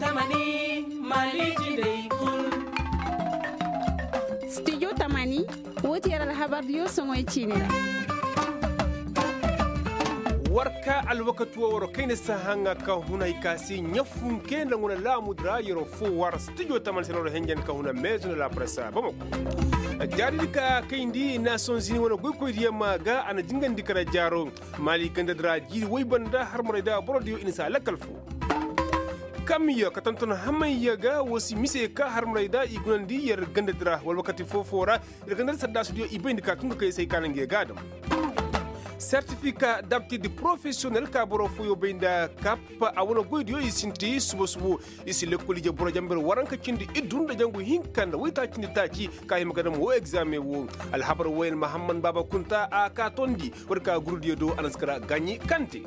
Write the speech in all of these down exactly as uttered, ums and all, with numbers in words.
Tamani Maliki Day Kul Studio Tamani woti yara habar yo songoy chine warka alwakatu woro kayne sahanga ka huna ikasi nyafun kenda ngona la mudra yoro fo war studio Tamani senoro hengen ka huna maison la presse bamako jaridika kayndi Nations Unies wona goy koy maga ana jingandi kara jaro mali ganda dra jiri way banda harmorida brodio insa lakal fu kamiya katantona hamayya ga wasi mise ka harmorida igunandi yer ganda dra wal wakati fofora yer ganda sadda studio ibendi ka tunga kay say kanange gadam certificat d'aptitude professionnelle ka boro fuyo benda kap awona goydi yo isinti subo subo isi lekoli je boro jamber waranka cindi idunda jangu hinkanda wita cindi taci kay magadam wo examen wo al habar wel muhammad baba kunta a ka tondi warka gurdiyo do anaskara gagni kante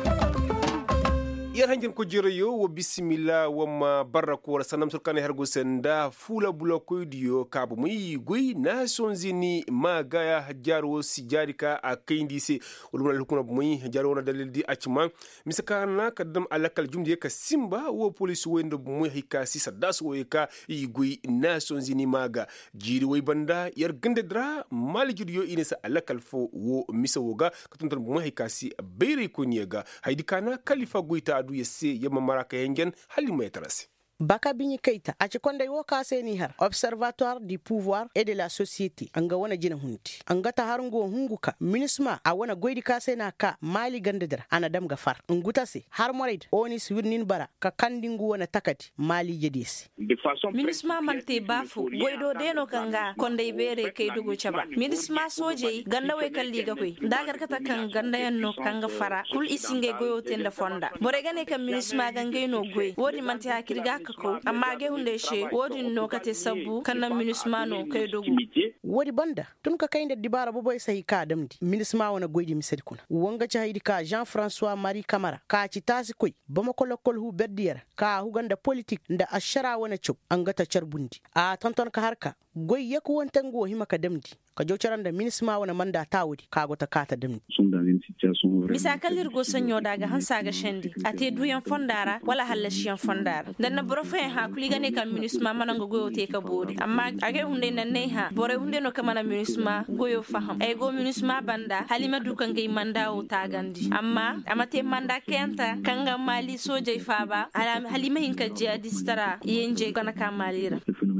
yar hangen ko jero yo wo bismillah wama barako wala sanam surkane hergo senda fula bula koydiyo kabo muy goy Nations Unies magaya hajaro sijarika a kayndise wala lukuna muy hajaro wona dalil di acima misakana kadam alakal jumdi ka simba wo police wendo muy hikasi sadas wo ka yi goy Nations Unies maga jiri way banda yar gande dra malijir yo inesa alakal fo wo misawoga katuntar muy hikasi beere ko niega haydikana khalifa goyta du yesse yamma maraka yengen halima yatarasi Baka Bini Keita a cikonda yo ka seni har Observatoire du pouvoir et de la société anga wana jina hunti anga ta harungo hunguka minisma a wana goidi ka sena ka mali gandadar ana dam gafar nguta se har moraid oni swirnin bara ka kandingu wana takati mali jedisi minisma mante bafu goido deno kanga konde bere kay dugo chaba minisma soje ganda we kalli ga koy dagar kata kan ganda yanno kanga fara kul isinge goyo tenda fonda boregane kan minisma gange no goy wodi mante hakirga ko amma ge hunde she wodi no kate sabu kana minismano kay dogu wodi banda tun ka kaynde dibara bo boy sai ka damdi minisma wana goydi misedi kuna wonga ci haydi ka Jean François Marie Camara ka ci tasi koy bama ko lokol hu beddiyara ka huganda politique nda ashara wana cuk angata charbundi a tonton ka harka goy yaku wontango himaka damdi ka jocaranda minisma wana manda tawudi ka gota kata damdi bisa kalir go sanyo daga hansa ga shendi ate duyan fondara wala halashiyan fondara dan na brofe ha kuligane kan minisma mananga goyo te ka bodi amma age hunde nan ne ha bore hunde no kamana minisma goyo faham ay go minisma banda halima dukan gay manda o tagandi amma amate manda kenta kanga mali soje faba ala halima hinka jihadistara yenje kana kamalira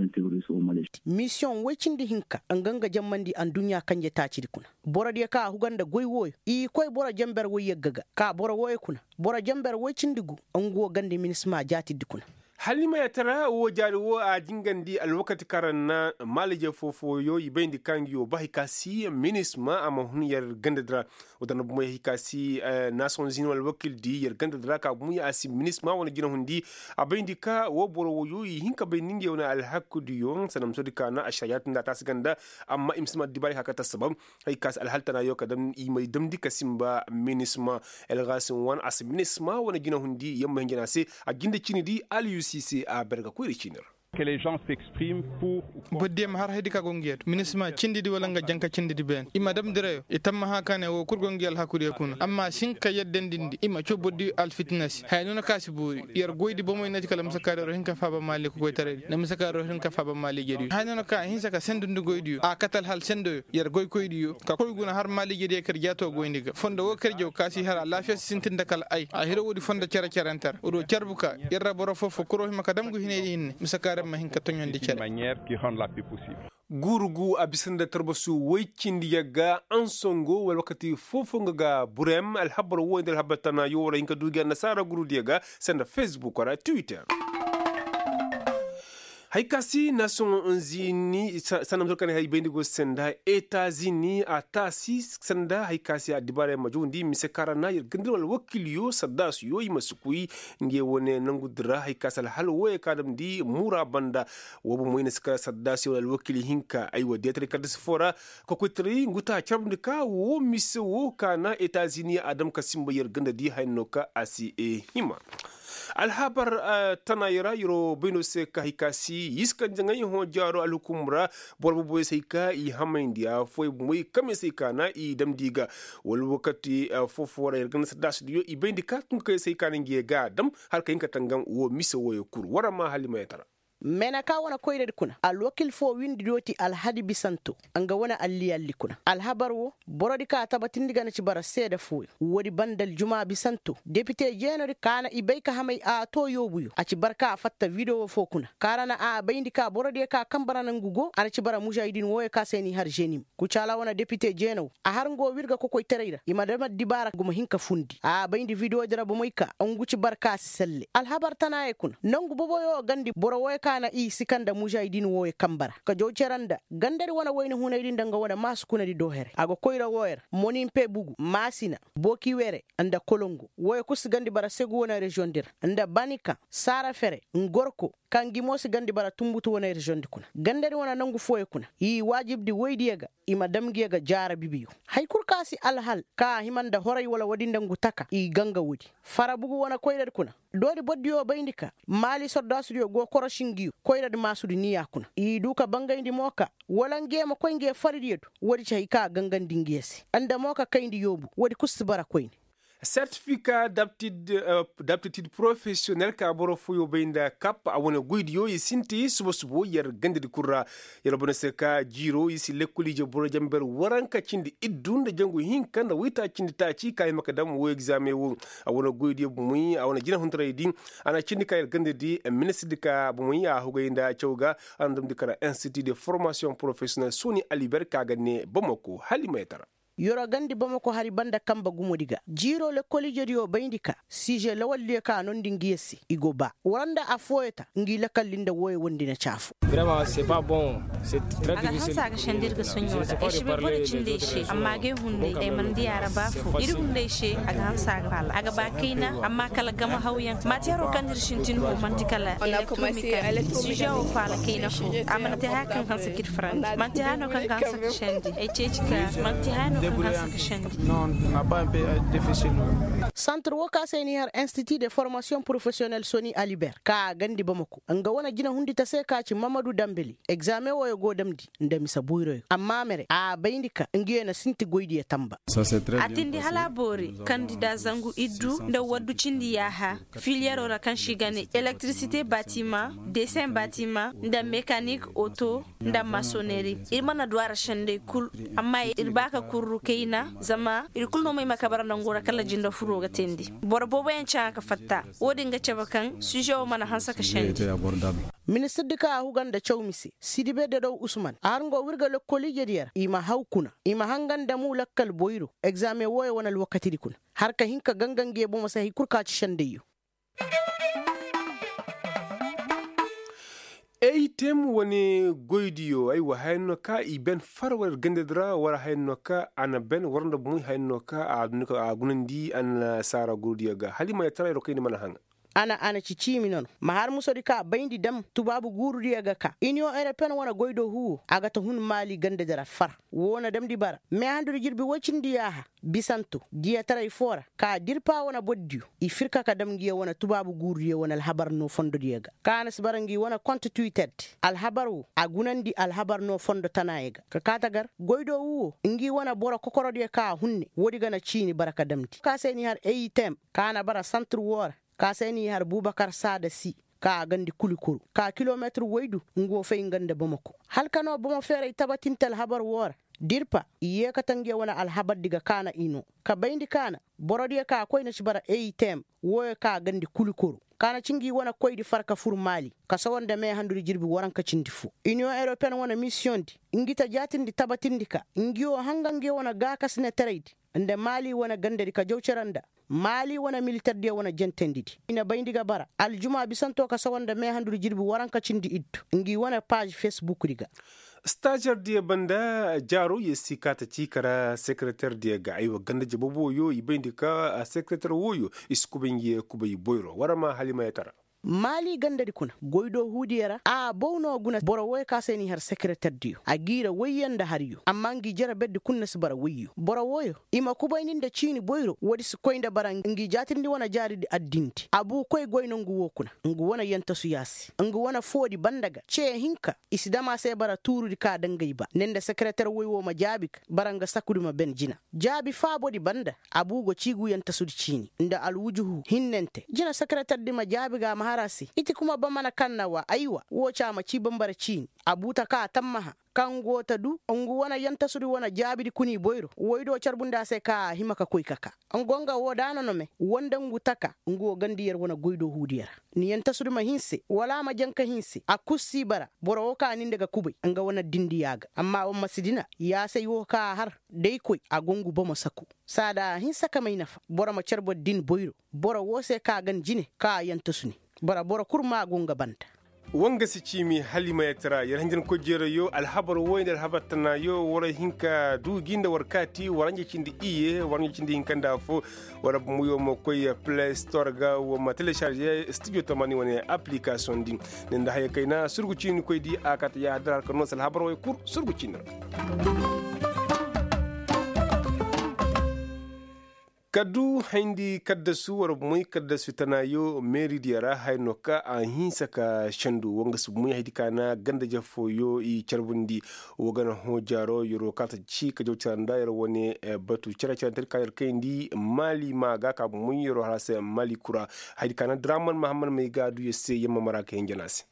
mission wecindi hinka anganga jammandi an dunya kanje taciri kuna bora dia ka huganda goy woy i koy bora jamber woy yeggaga ka bora woy kuna bora jamber wecindigu ango gande minisma jati dikuna halima ya tara wo jari wo a jingandi alwakati karanna malije fofo yo yibendi kangiyo ba hikasi minisma ama huniyar gandadra wadana bumo hikasi uh, Nations Unies alwakil di yar gandadra ka bumo asi minisma wana jina hundi abendi ka wo boro wo yo hinka be ninge wana alhakku di yo sanam sodi kana ashayat nda tas ganda amma imsima dibari hakata sabab hikasi alhaltana yo kadam imay damdi kasimba minisma elgasin wan as minisma wana jina hundi yamma hingena se a ginde chini di aliyu c'est à Berga Kuirichiner. Que les gens s'expriment pour bodem har hedi ka gongiet minisma cindidi wala nga janka cindidi ben ima dam dire itamma ha kane wo kur gongel hakuri kun amma sinka yeddendindi ima cobodi al fitness hayno na kasibu yer goydi bomoy nati kala musakaro hinka faba mali ko tare na musakaro hinka faba mali jedi hayno na ka hinsa ka sendundu goydi a katal hal sendo yer goy koydi ka koy guna har mali jedi ker jato goyndi fonda wo ker jow kasi har lafiya sintinda kala ay a hiro wodi fonda cara carantar odo carbuka yerra boro fofo kuro hima kadam go hinedi hinne musakaro de manière qui rend la plus possible. Gurugu abisanda tarbasu waycindi yaga ansongo wal wakati fofonga ga burem al habar wonde al habatana yora inka duga nasara guru diaga senda Facebook wala Twitter. Haikasi Nations Unies sanam zokane hay bendigo senda États-Unis atasi senda haikasi adibare majundi misekarana yir gandwal wakiliyo sadas yo yimasukui nge wone nangudra haikasa halwe kadam di mura banda wobo moyne skara sadas yo wakili hinka aywa detre kadis fora ko kwetri nguta chabndika wo mise wo kana États-Unis adam kasimba yir ganda di haynoka asi e hima alhabar uh, tanayra yoro bino se kahikasi yiska jangai ho jaro alukumra borbo boy seika i hamindia foi muy kame seika na i damdiga wal wakati uh, fofora yergan sadas dio i bindika tun kai seika ngi ga dam har kai katangan wo miso wo kur wara ma halima yatara mena ka wana koyre kuna al wakil fo windi doti al hadi bisanto anga wana alli alli kuna al habaru borodi ka tabatindi gana ci bara seda fu wodi bandal juma bisanto député jenori kana ibayka hamay a to yobuyo a ci barka fatta video fo kuna karana a bayndi ka borodi ka kambara nangugo ana ci bara mujahidin woy ka seni har jenim ku cala wana député jeno a har ngo wirga ko koy tereyra imadama dibara guma hinka fundi a bayndi video dara bo moyka angu ci barka selle al habar tanaye kuna nangu boboyo gandi boro woy kana i sikanda mujahidin woy kambara ka jowceranda gandari wana wayni hunaydin danga wana masukuna di dohere ago koyra woyer monin pe bugu masina boki were anda kolongo woy kus gandi bara segu wana region dir anda banika sara fere ngorko kangi mosi gandi bara tumbutu wana region dikuna gandari wana nangu foye kuna i wajib di waydiyaga ima damgiyaga jara bibiyo hay kurkasi alhal ka himanda horay wala wadinda ngutaka i ganga wudi fara bugu wana koyra kuna dori boddiyo bayndika mali sodasudio go koroshingiyo koyrade masudu niya kuna i duka bangayndi moka wala ngema koynge faridiyeto wodi chay ka gangandi ngiyesi anda moka kayndi yobu wodi kustibara koyni certificat d'aptitude uh, d'aptitude professionnelle ka boro fuyo beinda kap awona guidiyo yi sinti subo subo yer gandidi kurra yero bona seka jiro yi si lekuli je boro jamber waranka cindi iddunda jangu hinkanda wita cindi taci kay makadam wo examen wo awona guidiyo bumuyi awona jina huntra yidin ana cindi kay gandidi ministre dika bumuyi a hugoyinda cewga andum dikara institut de formation professionnelle Soni Aliber kagane Bamako halimaytara yoro gandi Bamako hari banda kamba gumodiga jiro le kolegio bayndika sije lawalli ka non dingiyesi igoba wanda afoyeta ngila kallinda woy wondina chafu vraiment c'est pas bon c'est très difficile aga shandir ga sonyo da e shibe bole cinde shi amma ge hunde e man diara bafu iri hunde shi aga hansa ga fala aga bakina amma kala gama hawyan matiaro kandir shintin ko mantikala electromica sije o fala kina fu amma te hakan hansa kit franc mantihano kan hansa shandi e chechika mantihano non n'a pas un peu difficile. Centre Woka Senior Institut de Formation Professionnelle Soni Aliber ka gandi Bamako anga wana jina hundi ta sai ka ci Mamadou Dambeli examen wayo go damdi ndami sabuyro amma mere a bayndika ngiye na sinti goydi ya tamba atindi hala bori candidat zangu iddu nda waddu cindi yaha filière ora kan shigane électricité bâtiment dessin bâtiment nda mécanique auto nda maçonnerie irmana douara shande kul amma irbaka kur keina zama irkul no mai makabara ngora kala jinda furo ga tendi bor bobo en ka fatta wodi nga cebakan sujo mana hansa ka shendi ministre dika huganda chawmisi sidibe de do usman arngo wirga le college dier ima hawkuna ima hanganda mu lakkal boyro examen woy wona al wakati dikuna har ka hinka gangange bo masa hikurka ci shandeyo ay tem woni goydiyo ay wa hayno ka i ben farwar gandedra wara hayno ka ana ben warnda muy hayno ka aduni ko agunandi an sara gurdiyo ga halima tara ro kayni mana hanga ana ana cicimi non ma har musodi ka bayndi dam tubabu gurudi aga ka union européenne wana goydo hu aga to hun mali gande dara far wona dam di bara me andu jirbi wocindi yaha bisanto dia taray fora ka dirpa wana boddiu i firka ka dam giya wana tubabu gurudi wana al habar no fondo diaga kana sbarangi wana compte twitter al habaru agunandi al habar no fondo tanayega ka katagar goydo hu ngi wana bora kokorodi ka hunne wodi gana cini baraka damti ka seni har eitem kana bara centre war ka seni har Boubacar Sada si ka gandi kulikuru ka kilometre waydu ngo fay ngande Bamako halkano bomo fere tabatintel habar wor dirpa iye katange wana al habar diga kana ino ka bayndi kana borodi ka koyna ci bara eitem woy ka gandi kulikuru kana cingi wana koydi farka fur mali ka sawanda me handuri jirbi waranka cindifu union européenne wana mission di ngita jatindi tabatindika ngiyo hangange wana ga kasne tereydi nde mali wana gandari ka jawceranda mali wana militaire dia wana jentendidi ina bayndiga bara aljuma bisanto ka sawanda me handuri jirbi waranka cindi iddu ngi wana page facebook diga stagiaire dia banda jaro yesi kata cikara secrétaire dia ga aywa ganda jabo yo ibendika secrétaire woyo iskubengi kubayi boyro warama halima yatara mali gandari kuna goido hudiyara a bowno guna bora woy ka seni har secrétaire dio agira wayanda har yu amma ngi jara bedde kunna su bara wayyu bora woyo ima kubaynin da chini boyro wodi su koynda bara ngi jatindi wana jari di addinti abu koy goyno ngu wokuna ngu wana yanta su yasi ngu wana fodi bandaga ce hinka isidama sai bara turu di ka dangai ba nenda secrétaire woywo ma jabik baranga sakudi ma ben jina jabi fa bodi banda abu go cigu yanta su di chini nda alwujuhu hinnente jina secrétaire di ma jabi ga maharasi iti kuma ba mana kannawa aiwa wo cha ma ci bambara chini abuta ka tammaha kango ta du ngu wana yanta suri wana jabidi kuni boyro woydo charbunda se ka himaka koy kaka ngonga wodana no me wonda ngu taka ngu gandiyar wana goydo hudiyar ni yanta suri ma hinse wala ma janka hinse akusi bara boro ka nin daga kubai anga wana dindi yaga amma on masidina ya sai wo ka har dai koy agongu ba masaku sada hinsa ka mai nafa boro ma charbo din boyro boro wo se ka gan jine ka yanta suni bara boro kurma gonga banta wanga si cimi halima yatra yarhanjin ko jero yo alhabar woyne alhabar tana yo wara hinka du ginda warkati waranje cindi iye waranje cindi hinkanda fo wara muyo mo koy play store ga wo ma télécharger studio tamani woni application din nenda hay kayna surgu cini koy di akata ya dar ko non sal habar woy kur surgu cini kadu hindi kadda suwar muy kadda sutana yo meri diara haynoka a hinsa ka shandu wanga su muy haydi kana ganda jafo yo i charbundi wogana ho jaro yoro kata ci ka jawta ndayar woni batu chara chara tar kayar kayndi mali maga ka muy yoro hase mali kura haydi kana draman mahamman mai gadu yesse yamma maraka hinjanasi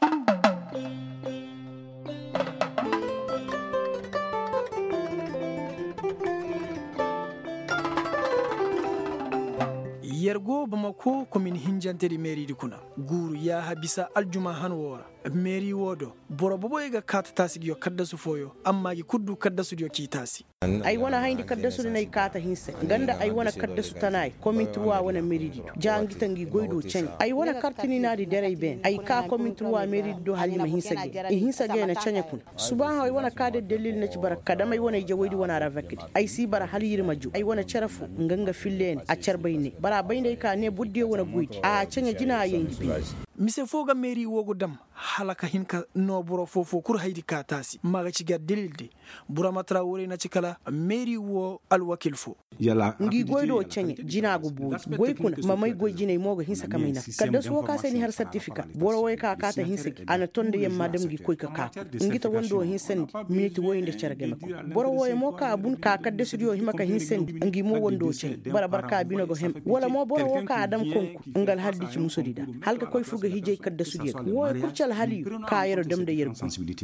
yergo bamako komin hinjanteri meri di kuna guru ya habisa aljuma hanwora meri wodo borobobo ega kata tasi yo kadda su foyo amma gi kuddu kadda su yo kitasi ai wana haindi kadda su nay kata hinse ganda ai wana kadda su tanai komin tuwa wana meri di jangi tangi goido chen ai wana kartini nadi dere ben ai ka komin tuwa meri do halima hinse ge e hinse ge na chanya kun subaha ai wana kade dalil na ci baraka da mai wana jawoidi wana ravakidi ai si bara haliyir maju ai wana charafu nganga fillen a charbayne bara bayne ka ne budde wana guidi a chanya jina yengi bi mise foga meri wogo dam halaka hinka no boro fofo kur haydi ka tasi maga ci gad delilde burama trawore na ci kala meri wo alwakil fo yala ngi goydo chenye jina go bu goy kuna mamay goy jine mogo hinsa kamayna kada so ka seni har certificate boro way ka kata hinsa ana tonde yam madam gi koy ka ka ngi ta wondo hinsen minute woyinde cerge mako boro way mo ka bun ka kadde studio himaka hinsen ngi mo wondo chen bara barka bino go hem wala mo boro wo ka adam konku ngal haddi ci musodida halka koy fuga hije kadda studio wo kurcal hali ka yero dem de yer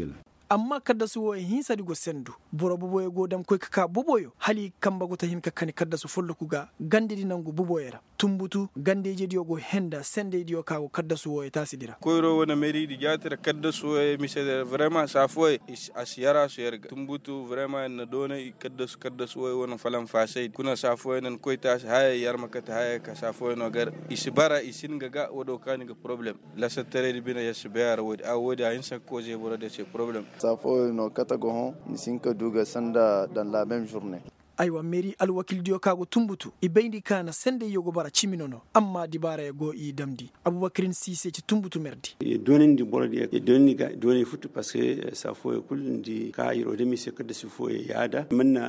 amma kadda su woy hin sadi go sendu boro boboye go dam koy kaka boboyo hali kamba go tahin kakani kadda su follo kuga gande di nangu boboyera tumbutu gandeje dio go henda sende dio ka go kadda su woy tasidira koyro wona meri di jatra kadda su woy misede vraiment sa foy asiyara su yerga tumbutu vraiment na dona kadda su kadda su woy wona falam fasay kuna sa foy nan koy tas hay yarma kata hay ka sa foy no gar isbara isin gaga wodo kani ga problem la satere di bina yasbara wodi a wodi a insa ko je boro de ce problem ça faut no katagohon ni sinka duga sanda dans la même journée aywa meri alwakil dio kago tumbutu ibendi kana sende yogo bara chiminono amma dibara e go i damdi abubakrin sise ci tumbutu merdi e donen di boldi e donni ga doni futu parce que ça faut kulun di kayiro de mi se que se faut yada menna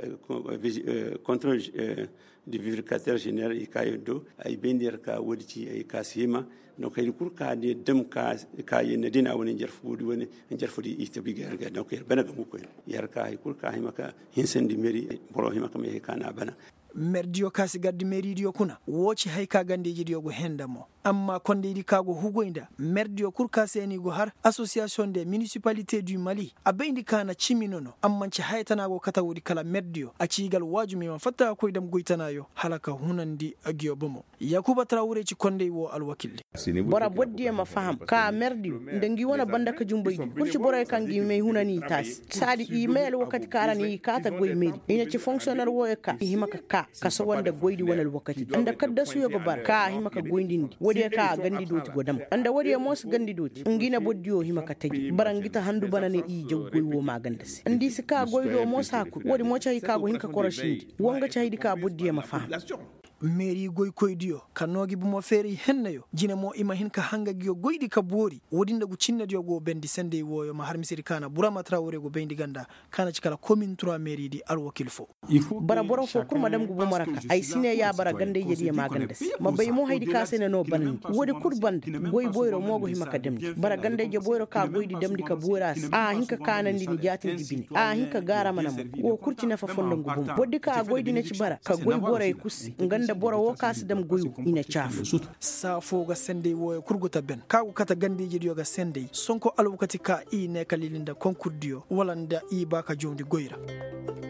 contrôle du vérificateur général e kayodo ay bendir ka wodi ci ay kasima donc ay kur ka de dem ka ka yene dina woni jarfudi woni jarfudi itabi garga donc bana ga muko yar ka ay kur ka himaka hinsendi meri boro himaka me kana bana merdio kasi gaddi meridio kuna woci hay ka gandeji dio go hendamo amma konde di kago hugoinda merdio kur kaseni go har association des municipalités du Mali abendi kana chiminono amma ci haytana go katawudi kala merdio a cigal wajumi ma fatta ko dam goitanayo halaka hunandi agiyo bomo yakuba trawure ci konde wo alwakilli bora boddi ma faham ka merdio ndangi wona banda ka jumboydi kurci bora kangi me hunani tas sadi email wakati karani kata goy meri ina ci fonctionnaire wo ka himaka ka kaso wanda goydi wonal wakati anda kadda su yogo bar ka himaka goyndindi wodi ka gandi doti godam anda wodi mos gandi doti ngina boddiyo himaka tagi barangita handu banane i jaw goywo maganda se andi se ka goydo mos haku wodi mo chay ka go hinka koroshindi wonga chaydi ka boddiye ma fa meri goy koydiyo kanogi bumo feri hennayo jine mo ima hin ka hanga giyo goydi ka bori wodinda gu cinna dio go bendi sende woyo ma har misiri kana burama trawore go bendi ganda kana cikala commune trois mairie di alwo kilfo bara boro fo kur madam gu bumaraka ay sine ya bara gande yedi ma gande ma bay mo haydi ka sene no ban wodi kurban goy boyro mogo himaka demdi bara gande je boyro ka goydi demdi ka boras a hinka kana ndi ni jatin dibini a hinka gara manam wo kurci na fa fondo gu bum wodi ka goydi na ci bara ka goy bora e kusi nganda bora wo kas dem goyu ina chafu sa fo ga sende woyo kurgota ben ka ku kata gande yedi yo ga sende sonko alwukati ka i ne kalilinda konkurdiyo walanda i baka jondi goyra